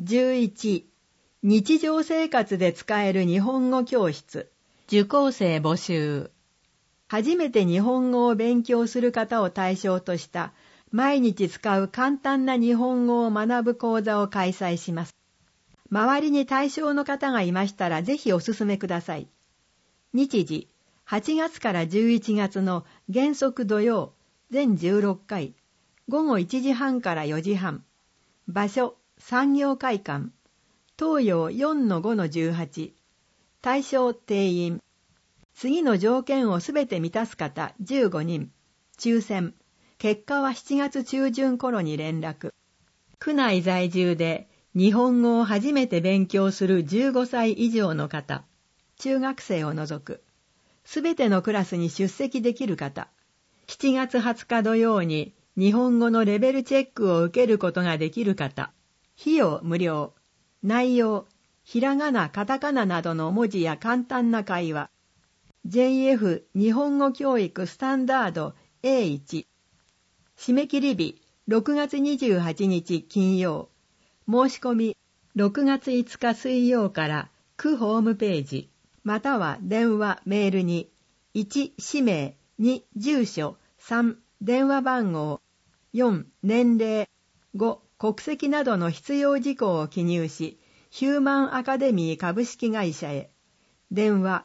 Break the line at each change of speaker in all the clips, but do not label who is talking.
11、日常生活で使える日本語教室。
受講生募集。
初めて日本語を勉強する方を対象とした毎日使う簡単な日本語を学ぶ講座を開催します。周りに対象の方がいましたらぜひお勧めください。日時、8月から11月の原則土曜、全16回、午後1時半から4時半。場所、産業会館。東洋 4-5-18。対象定員。次の条件をすべて満たす方15人。抽選。結果は7月中旬頃に連絡。区内在住で日本語を初めて勉強する15歳以上の方。中学生を除く。すべてのクラスに出席できる方。7月20日土曜に日本語のレベルチェックを受けることができる方。費用無料。内容、ひらがな、カタカナなどの文字や簡単な会話。JF 日本語教育スタンダード A1。締め切り日、6月28日金曜。申し込み、6月5日水曜から区ホームページ、または電話、メールに、1、氏名、2、住所、3、電話番号、4、年齢、5、国籍などの必要事項を記入し、ヒューマンアカデミー株式会社へ。電話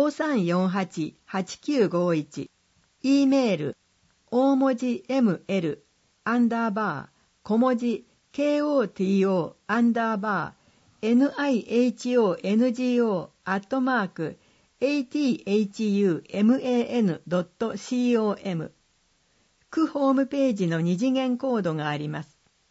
5348-8951。E メール、大文字 ML、小文字 KOTO、NIHONGO、@athuman.com。区ホームページの二次元コードがあります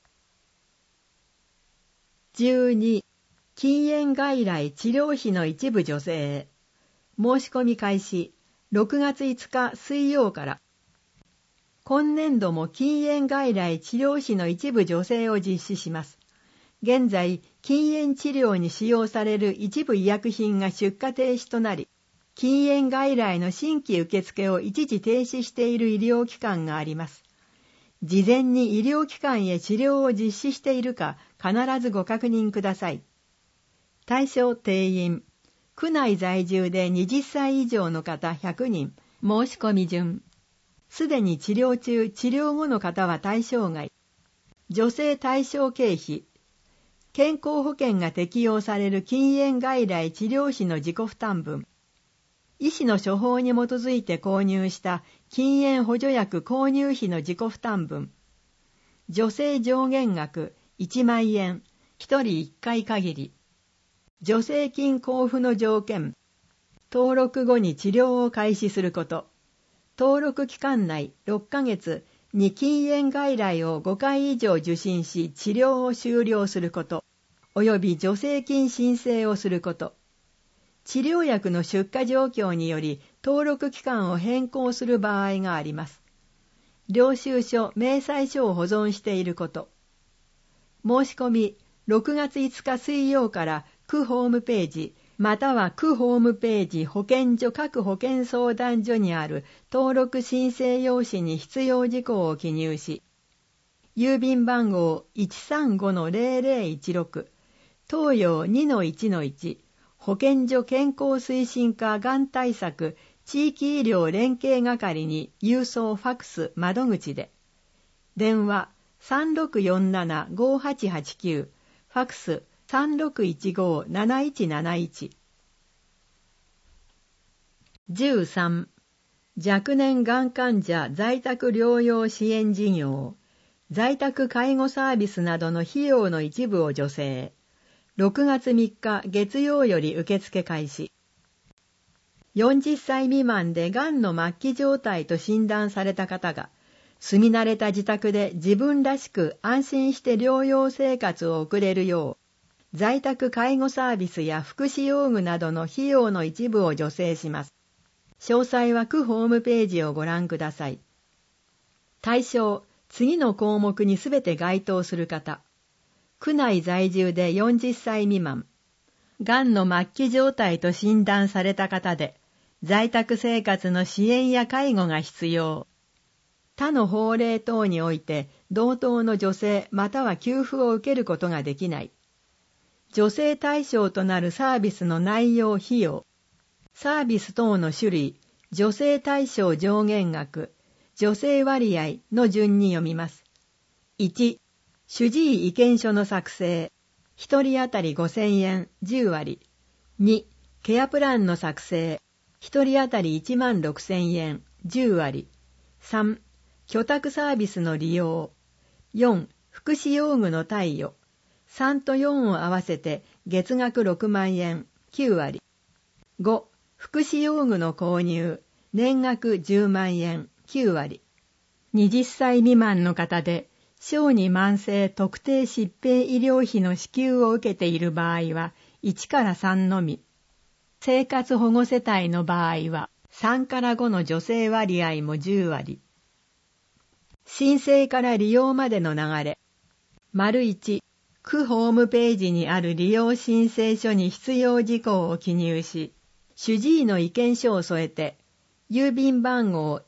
。12、禁煙外来治療費の一部助成へ。申し込み開始、6月5日水曜から。今年度も禁煙外来治療費の一部助成を実施します。現在、禁煙治療に使用される一部医薬品が出荷停止となり、禁煙外来の新規受付を一時停止している医療機関があります。事前に医療機関へ治療を実施しているか必ずご確認ください。対象定員。区内在住で20歳以上の方100人。申し込み順。すでに治療中、治療後の方は対象外。助成対象経費。健康保険が適用される禁煙外来治療費の自己負担分。医師の処方に基づいて購入した禁煙補助薬購入費の自己負担分。助成上限額1万円、1人1回限り。助成金交付の条件。登録後に治療を開始すること。登録期間内6ヶ月に禁煙外来を5回以上受診し治療を終了すること。および助成金申請をすること。治療薬の出荷状況により登録期間を変更する場合があります。領収書、明細書を保存していること。申し込み、6月5日水曜から区ホームページ、または区ホームページ保健所各保健相談所にある登録申請用紙に必要事項を記入し、郵便番号 135-0016、東洋 2-1-1、保健所健康推進課がん対策地域医療連携係に郵送ファクス窓口で。電話 3647-5889、ファクス 3615-7171。13、若年がん患者在宅療養支援事業、在宅介護サービスなどの費用の一部を助成。6月3日月曜より受付開始。40歳未満でがんの末期状態と診断された方が、住み慣れた自宅で自分らしく安心して療養生活を送れるよう、在宅介護サービスや福祉用具などの費用の一部を助成します。詳細は区ホームページをご覧ください。対象、次の項目にすべて該当する方。区内在住で40歳未満。がんの末期状態と診断された方で、在宅生活の支援や介護が必要。他の法令等において同等の助成または給付を受けることができない。 助成対象となるサービスの内容費用、サービス等の種類、助成対象上限額、助成割合の順に読みます。1、主治医意見書の作成、1人当たり5000円10割。2、ケアプランの作成、1人当たり16000円10割。3、居宅サービスの利用。4、福祉用具の貸与。3と4を合わせて月額6万円9割。5、福祉用具の購入、年額10万円9割。20歳未満の方で、小児慢性特定疾病医療費の支給を受けている場合は1から3のみ。生活保護世帯の場合は3から5の助成割合も10割。申請から利用までの流れ。1、区ホームページにある利用申請書に必要事項を記入し、主治医の意見書を添えて、郵便番号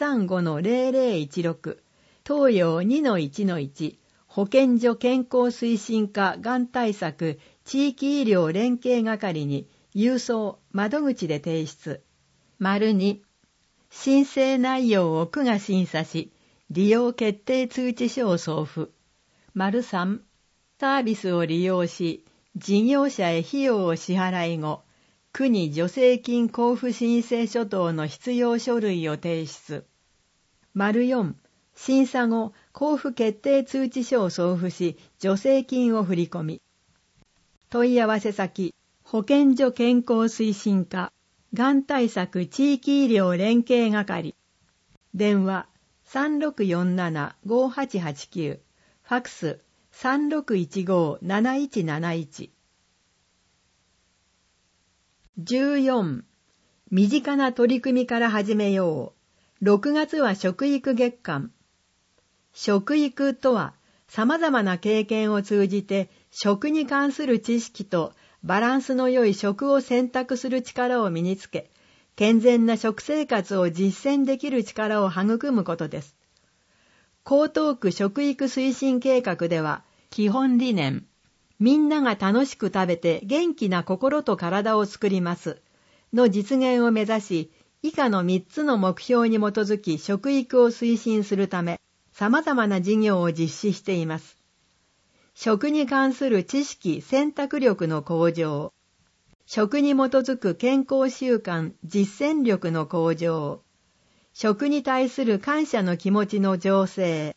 135-0016、東洋 2-1-1、保健所健康推進課がん対策地域医療連携係に郵送窓口で提出。2、申請内容を区が審査し、利用決定通知書を送付。3、サービスを利用し、事業者へ費用を支払い後、区に助成金交付申請書等の必要書類を提出。4、審査後、交付決定通知書を送付し、助成金を振り込み。問い合わせ先、保健所健康推進課、がん対策地域医療連携係。電話、3647-5889、ファクス、3615-7171。14、身近な取り組みから始めよう。6月は食育月間。食育とは、様々な経験を通じて食に関する知識とバランスの良い食を選択する力を身につけ、健全な食生活を実践できる力を育むことです。江東区食育推進計画では、基本理念、みんなが楽しく食べて元気な心と体を作りますの実現を目指し、以下の3つの目標に基づき食育を推進するため、様々な事業を実施しています。食に関する知識・選択力の向上、食に基づく健康習慣・実践力の向上、食に対する感謝の気持ちの醸成。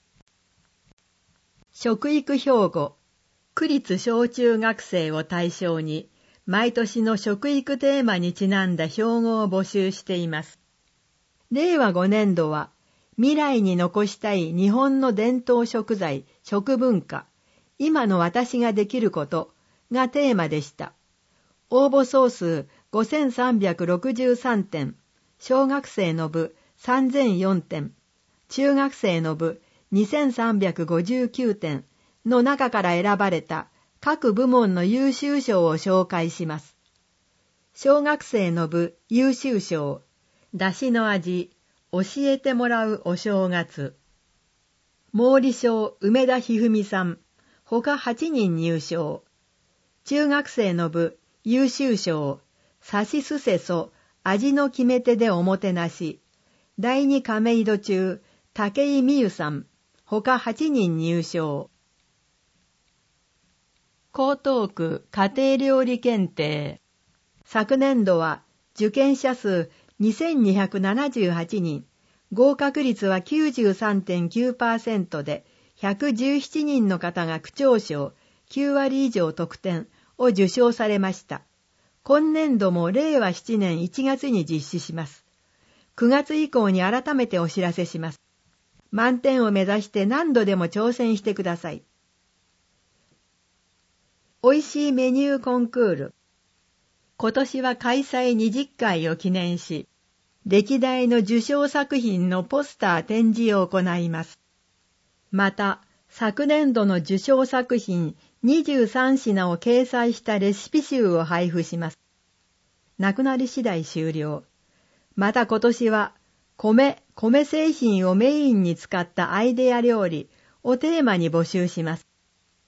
食育標語、区立小中学生を対象に、毎年の食育テーマにちなんだ標語を募集しています。令和5年度は、未来に残したい日本の伝統食材、食文化、今の私ができることがテーマでした。応募総数5363点、小学生の部3004点、中学生の部2359点の中から選ばれた各部門の優秀賞を紹介します。小学生の部優秀賞、出汁の味、教えてもらうお正月。毛利賞梅田ひふみさん、他8人入賞。中学生の部優秀賞、さしすせそ、味の決め手でおもてなし。第2亀戸中、武井美優さん、他8人入賞。江東区家庭料理検定。昨年度は受験者数2278人、合格率は 93.9% で、117人の方が区長賞9割以上得点を受賞されました。今年度も令和7年1月に実施します。9月以降に改めてお知らせします。満点を目指して何度でも挑戦してください。おいしいメニューコンクール。今年は開催20回を記念し、歴代の受賞作品のポスター展示を行います。また、昨年度の受賞作品23品を掲載したレシピ集を配布します。なくなり次第終了。また今年は、米製品をメインに使ったアイデア料理をテーマに募集します。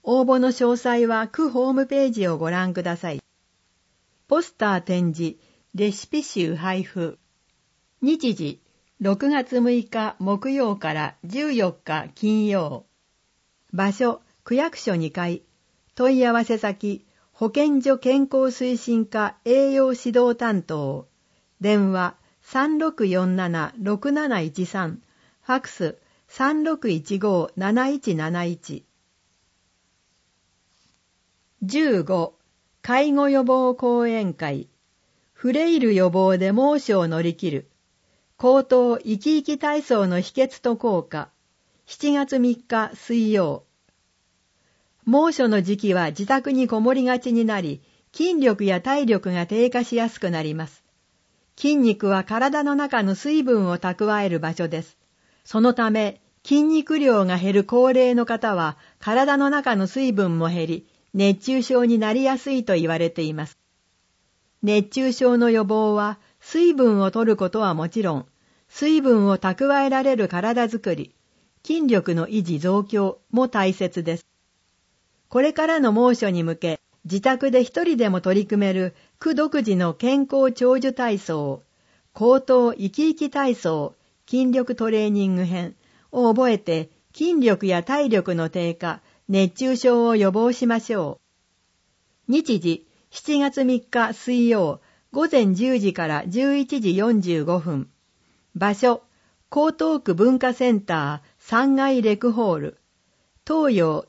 応募の詳細は区ホームページをご覧ください。ポスター展示、レシピ集配布。日時、6月6日木曜から14日金曜。場所、区役所2階。問い合わせ先、保健所健康推進課栄養指導担当。電話、3647-6713。ファクス、3615-7171。15. 介護予防講演会。フレイル予防で猛暑を乗り切る。口頭生き生き体操の秘訣と効果。7月3日水曜。猛暑の時期は自宅にこもりがちになり、筋力や体力が低下しやすくなります。筋肉は体の中の水分を蓄える場所です。そのため、筋肉量が減る高齢の方は、体の中の水分も減り、熱中症になりやすいと言われています。熱中症の予防は、水分を取ることはもちろん、水分を蓄えられる体づくり、筋力の維持増強も大切です。これからの猛暑に向け、自宅で一人でも取り組める区独自の健康長寿体操、口頭生き生き体操、筋力トレーニング編を覚えて、筋力や体力の低下、熱中症を予防しましょう。日時、7月3日水曜、午前10時から11時45分。場所、江東区文化センター3階レクホール。東洋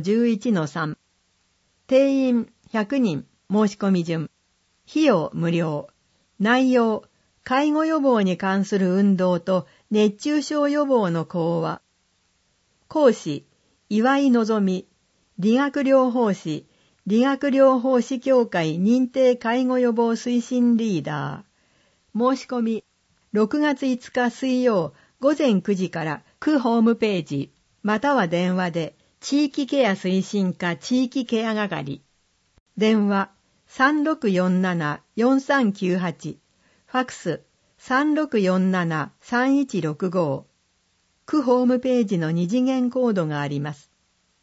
4-11-3。定員100人、申し込み順。費用無料。内容、介護予防に関する運動と熱中症予防の講話。講師、岩井のぞみ、理学療法士、理学療法士協会認定介護予防推進リーダー。申し込み、6月5日水曜午前9時から区ホームページ、または電話で、地域ケア推進課地域ケア係。電話、3647-4398。ファクス、3647-3165。区ホームページの2次元コードがあります。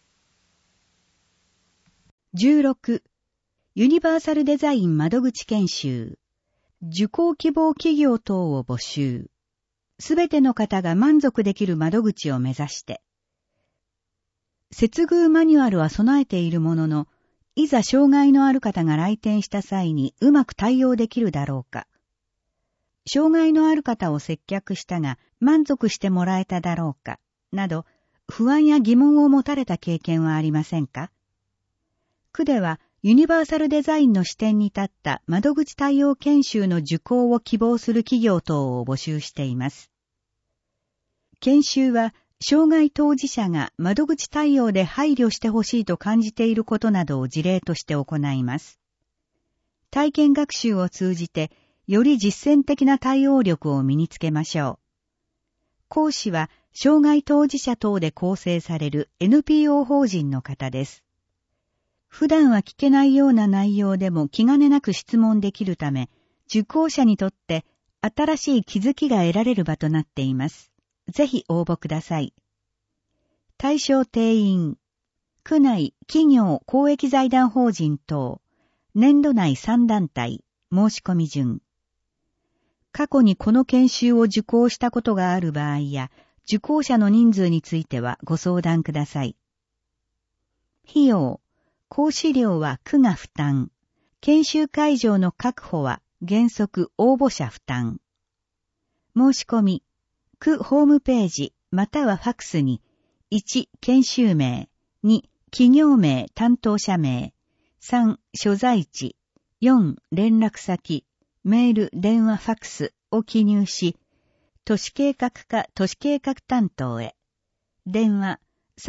16. ユニバーサルデザイン窓口研修。受講希望企業等を募集。すべての方が満足できる窓口を目指して。接遇マニュアルは備えているものの、いざ障害のある方が来店した際にうまく対応できるだろうか。障害のある方を接客したが満足してもらえただろうか、など不安や疑問を持たれた経験はありませんか？区ではユニバーサルデザインの視点に立った窓口対応研修の受講を希望する企業等を募集しています。研修は障害当事者が窓口対応で配慮してほしいと感じていることなどを事例として行います。体験学習を通じてより実践的な対応力を身につけましょう。講師は障害当事者等で構成される NPO 法人の方です。普段は聞けないような内容でも気兼ねなく質問できるため、受講者にとって新しい気づきが得られる場となっています。ぜひ応募ください。対象定員、区内企業公益財団法人等、年度内3団体、申し込み順。過去にこの研修を受講したことがある場合や、受講者の人数についてはご相談ください。費用、講師料は区が負担。研修会場の確保は原則応募者負担。申し込み、区ホームページまたはファクスに、1、研修名、2、企業名担当者名、3、所在地、4、連絡先、メール、電話、ファクスを記入し、都市計画課都市計画担当へ。電話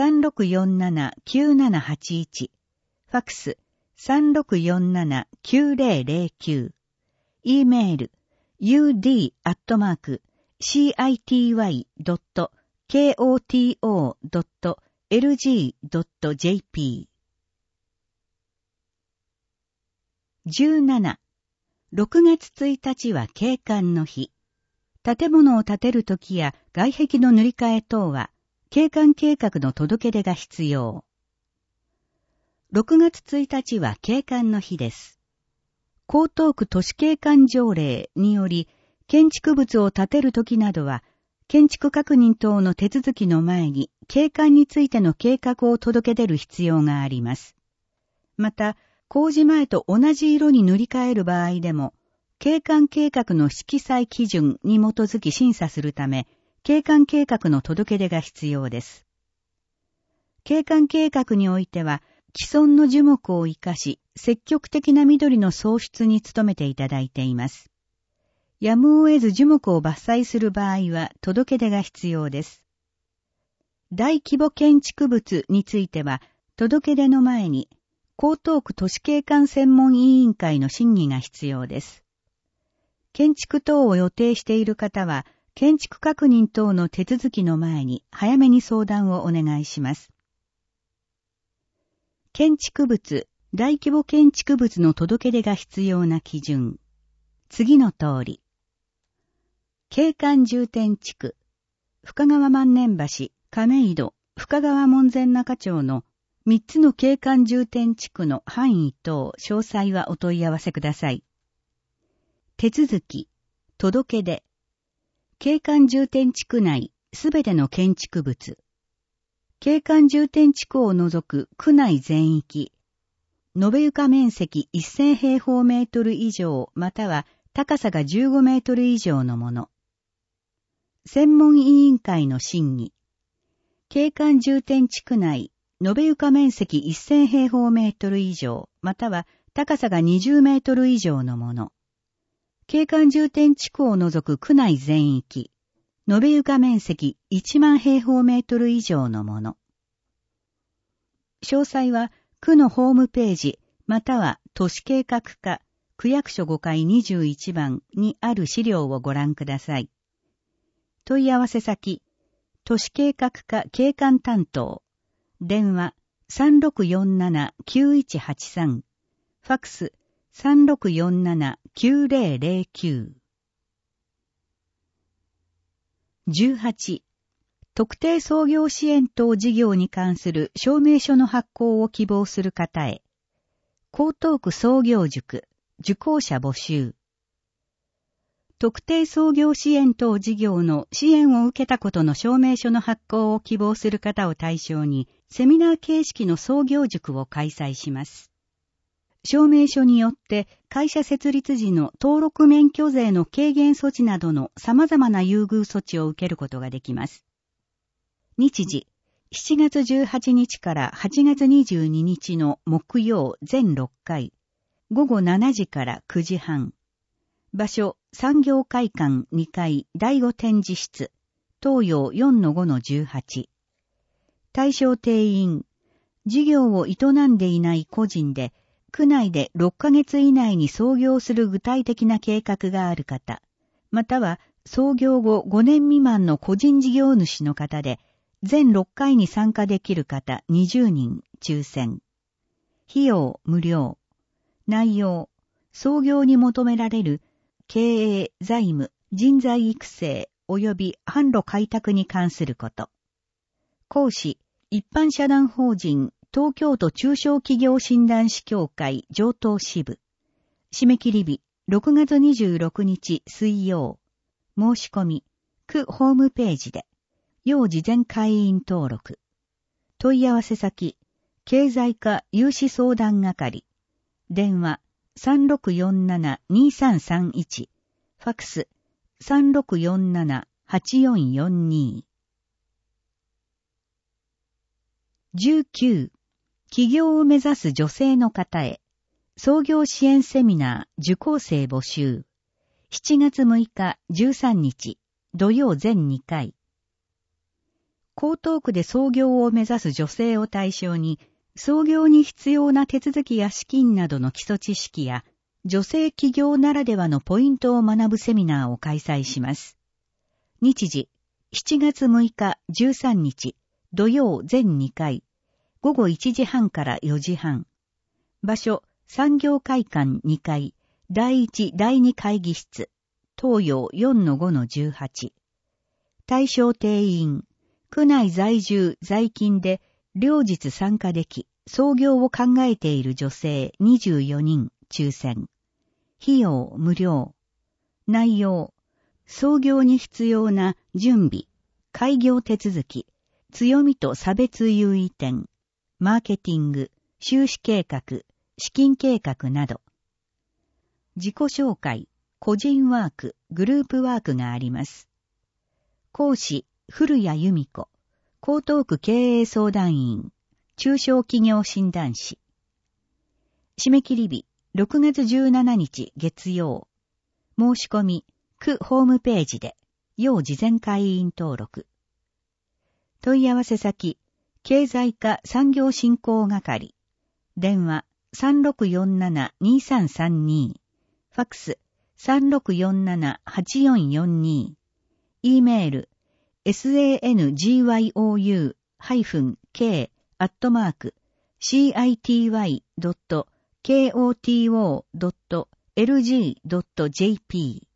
3647-9781。ファクス 3647-9009。e メール ud@city.koto.lg.jp。 17. 6月1日は景観の日。建物を建てるときや外壁の塗り替え等は景観計画の届け出が必要。 6月1日は景観の日です。江東区都市景観条例により、建築物を建てるときなどは、建築確認等の手続きの前に景観についての計画を届け出る必要があります。また、工事前と同じ色に塗り替える場合でも、景観計画の色彩基準に基づき審査するため、景観計画の届け出が必要です。景観計画においては、既存の樹木を生かし、積極的な緑の創出に努めていただいています。やむを得ず樹木を伐採する場合は届け出が必要です。大規模建築物については、届け出の前に、江東区都市景観専門委員会の審議が必要です。建築等を予定している方は、建築確認等の手続きの前に早めに相談をお願いします。建築物、大規模建築物の届け出が必要な基準。次の通り。景観重点地区、深川万年橋、亀戸、深川門前仲町の3つの景観重点地区の範囲等詳細はお問い合わせください。手続き、届け出、景観重点地区内すべての建築物、景観重点地区を除く区内全域、延べ床面積1000平方メートル以上または高さが15メートル以上のもの。専門委員会の審議。景観重点地区内、延べ床面積1000平方メートル以上または高さが20メートル以上のもの。景観重点地区を除く区内全域、延べ床面積1万平方メートル以上のもの。詳細は区のホームページまたは都市計画課区役所5階21番にある資料をご覧ください。問い合わせ先、都市計画課景観担当、電話 3647-9183、ファックス 3647-9009。18、特定創業支援等事業に関する証明書の発行を希望する方へ、江東区創業塾、受講者募集。特定創業支援等事業の支援を受けたことの証明書の発行を希望する方を対象に、セミナー形式の創業塾を開催します。証明書によって会社設立時の登録免許税の軽減措置などの様々な優遇措置を受けることができます。日時、7月18日から8月22日の木曜全6回、午後7時から9時半。場所、産業会館2階第5展示室、東洋 4-5-18。対象定員、事業を営んでいない個人で、区内で6ヶ月以内に創業する具体的な計画がある方、または創業後5年未満の個人事業主の方で、全6回に参加できる方20人抽選。費用無料。内容、創業に求められる経営、財務、人材育成及び販路開拓に関すること。講師、一般社団法人東京都中小企業診断士協会上東支部。締め切り日、6月26日水曜。申し込み、区ホームページで。要事前会員登録。問い合わせ先、経済課融資相談係。電話、3647-2331。ファックス、3647-8442。19、起業を目指す女性の方へ、創業支援セミナー受講生募集。7月6日13日、土曜全2回。江東区で創業を目指す女性を対象に、創業に必要な手続きや資金などの基礎知識や、女性企業ならではのポイントを学ぶセミナーを開催します。日時、7月6日13日、土曜全2回、午後1時半から4時半。場所、産業会館2階、第1、第2会議室、東洋 4-5-18。対象定員、区内在住、在勤で、両日参加でき、 創業を考えている女性24人抽選。費用無料。内容、創業に必要な準備、開業手続き、強みと差別優位点、マーケティング、収支計画、資金計画など。自己紹介、個人ワーク、グループワークがあります。講師、古谷由美子、江東区経営相談員、中小企業診断士。締め切り日、6月17日月曜。申し込み、区ホームページで、要事前会員登録。問い合わせ先、経済課産業振興係。電話、3647-2332。ファックス、3647-8442。e メール、sangyoyu-k@city.koto.lg.jp。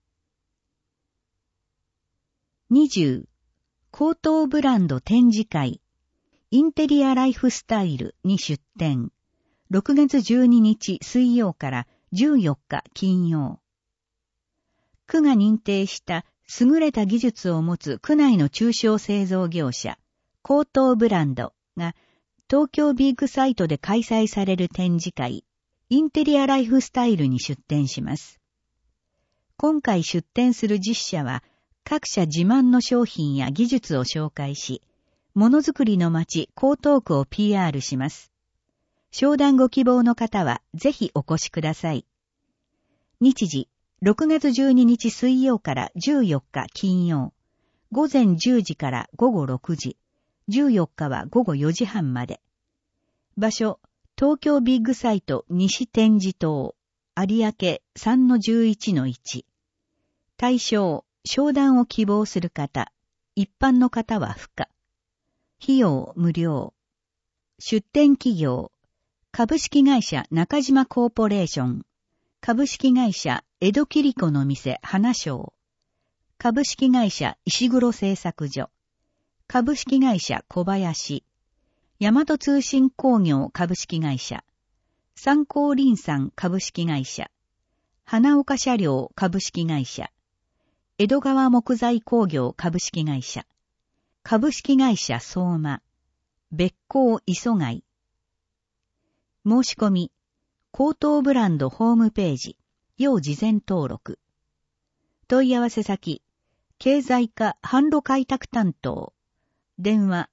20. 高等ブランド展示会、インテリアライフスタイルに出展。6月12日水曜から14日金曜。区が認定した優れた技術を持つ区内の中小製造業者、高等ブランドが東京ビッグサイトで開催される展示会、インテリアライフスタイルに出展します。今回出展する実社は、各社自慢の商品や技術を紹介し、ものづくりの街江東区を PR します。商談ご希望の方はぜひお越しください。日時、6月12日水曜から14日金曜、午前10時から午後6時、14日は午後4時半まで。場所、東京ビッグサイト西展示棟、有明 3-11-1。対象、商談を希望する方、一般の方は不可。費用無料。出展企業、株式会社中島コーポレーション、株式会社江戸切子の店花商、株式会社石黒製作所、株式会社小林、大和通信工業株式会社、三光林産株式会社、花岡車両株式会社、江戸川木材工業株式会社、株式会社相馬、別行磯貝。申し込み、高等ブランドホームページ、要事前登録。問い合わせ先、経済課販路開拓担当。電話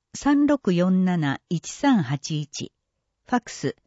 3647-1381。ファックス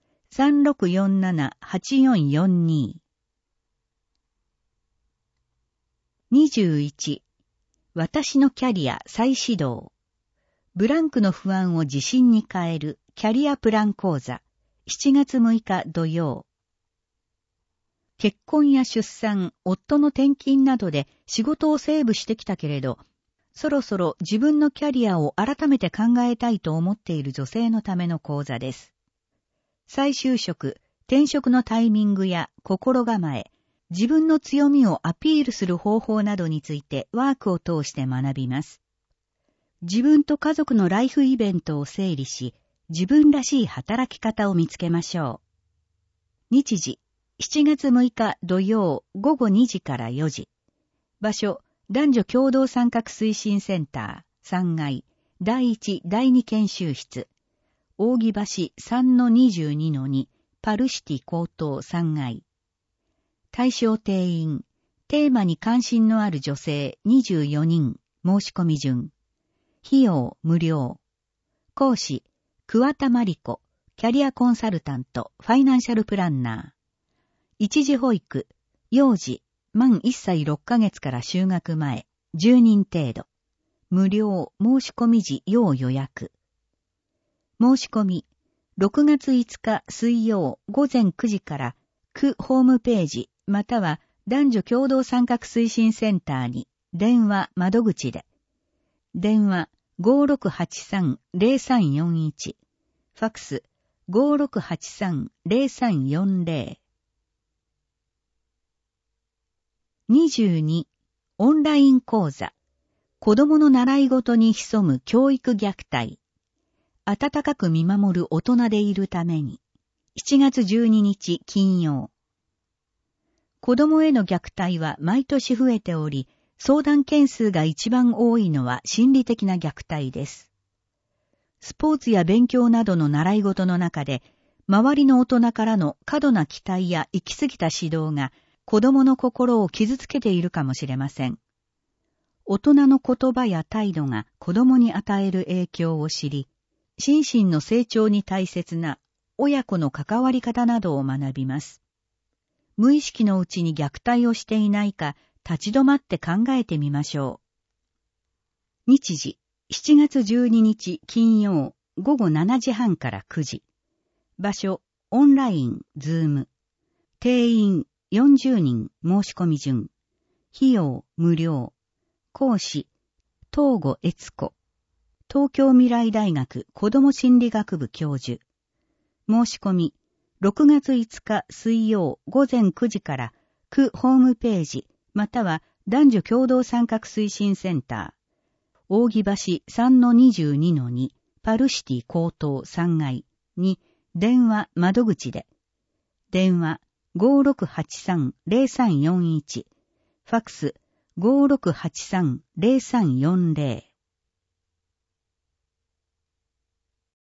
3647-8442。21. 私のキャリア再始動。ブランクの不安を自信に変えるキャリアプラン講座。7月6日土曜。結婚や出産、夫の転勤などで仕事をセーブしてきたけれど、そろそろ自分のキャリアを改めて考えたいと思っている女性のための講座です。再就職、転職のタイミングや心構え、自分の強みをアピールする方法などについてワークを通して学びます。自分と家族のライフイベントを整理し、自分らしい働き方を見つけましょう。日時、7月6日土曜午後2時から4時。場所、男女共同参画推進センター3階第1第2研修室。扇橋 3-22-2 パルシティ江東3階。対象定員、テーマに関心のある女性24人、申し込み順。費用無料。講師、桑田真理子、キャリアコンサルタント、ファイナンシャルプランナー。一時保育、幼児、満1歳6ヶ月から就学前、10人程度。無料、申し込み時要予約。申し込み、6月5日水曜午前9時から区ホームページまたは男女共同参画推進センターに電話窓口で。電話 5683-0341。ファックス 5683-0340。22. オンライン講座。子供の習い事に潜む教育虐待。 温かく見守る大人でいるために。7月12日金曜。子供への虐待は毎年増えており、相談件数が一番多いのは心理的な虐待です。スポーツや勉強などの習い事の中で、周りの大人からの過度な期待や行き過ぎた指導が子供の心を傷つけているかもしれません。大人の言葉や態度が子供に与える影響を知り、心身の成長に大切な親子の関わり方などを学びます。無意識のうちに虐待をしていないか立ち止まって考えてみましょう。日時、7月12日金曜午後7時半から9時。場所、オンライン、ズーム。定員、40人申し込み順。費用、無料。講師、東郷悦子。東京未来大学子ども心理学部教授。申し込み、6月5日水曜午前9時から区ホームページ、または男女共同参画推進センター、扇橋 3-22-2 パルシティ高等3階に電話窓口で、電話 5683-0341、ファクス 5683-0340